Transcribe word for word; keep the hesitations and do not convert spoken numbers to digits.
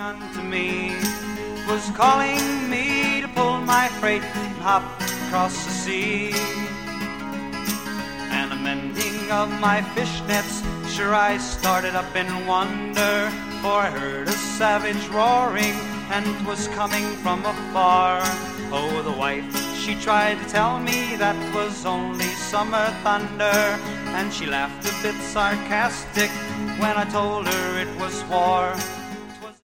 unto me, was calling me to pull my freight and hop across the sea. And the mending of my fishnets, sure I started up in wonder, for I heard a savage roaring, and it was coming from afar. Oh, the wife, she tried to tell me that was only summer thunder, and she laughed a bit sarcastic when I told her it was war.